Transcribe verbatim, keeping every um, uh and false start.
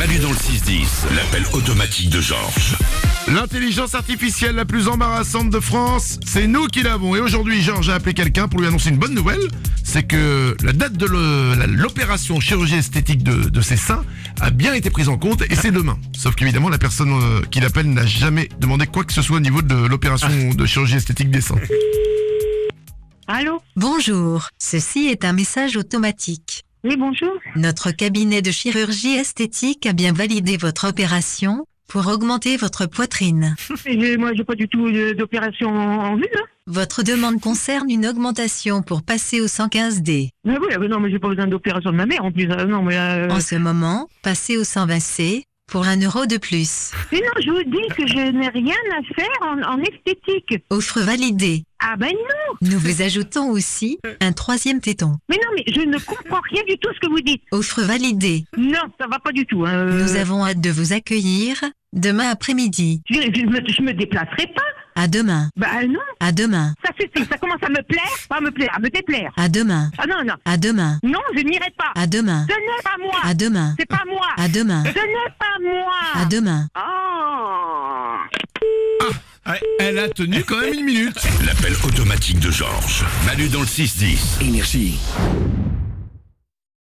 Manu dans le six dix, l'appel automatique de Georges. L'intelligence artificielle la plus embarrassante de France, c'est nous qui l'avons. Et aujourd'hui, Georges a appelé quelqu'un pour lui annoncer une bonne nouvelle. C'est que la date de le- la- l'opération chirurgie esthétique de, de ses seins a bien été prise en compte et c'est demain. Sauf qu'évidemment, la personne euh, qui l'appelle n'a jamais demandé quoi que ce soit au niveau de l'opération de chirurgie esthétique des seins. Allô? Bonjour, ceci est un message automatique. Oui, bonjour. Notre cabinet de chirurgie esthétique a bien validé votre opération pour augmenter votre poitrine. Et moi, j'ai pas du tout euh, d'opération en en vue, là. Votre demande concerne une augmentation pour passer au cent quinze D. Mais oui, mais non, mais j'ai pas besoin d'opération de ma mère, en plus. euh, non, mais... Euh... En ce moment, passez au cent vingt C pour un euro de plus. Mais non, je vous dis que je n'ai rien à faire en, en esthétique. Offre validée. Ah ben non. Nous vous ajoutons aussi un troisième téton. Mais non, mais je ne comprends rien du tout ce que vous dites. Offre validée. Non, ça va pas du tout. Hein. euh. Nous avons hâte de vous accueillir demain après-midi. Je, je, me, je me déplacerai pas. À demain. Bah non, À demain. ça suffit. Ça commence à me plaire, pas à me plaire, à me déplaire. À demain. Ah non, non. À demain. Non, je n'irai pas. À demain. Ce n'est pas moi. À demain. C'est pas moi. À demain. Ce n'est pas moi. À demain. Oh. Ah, elle a tenu quand même une minute. L'appel automatique de Georges. Manu dans le six dix. Énergie.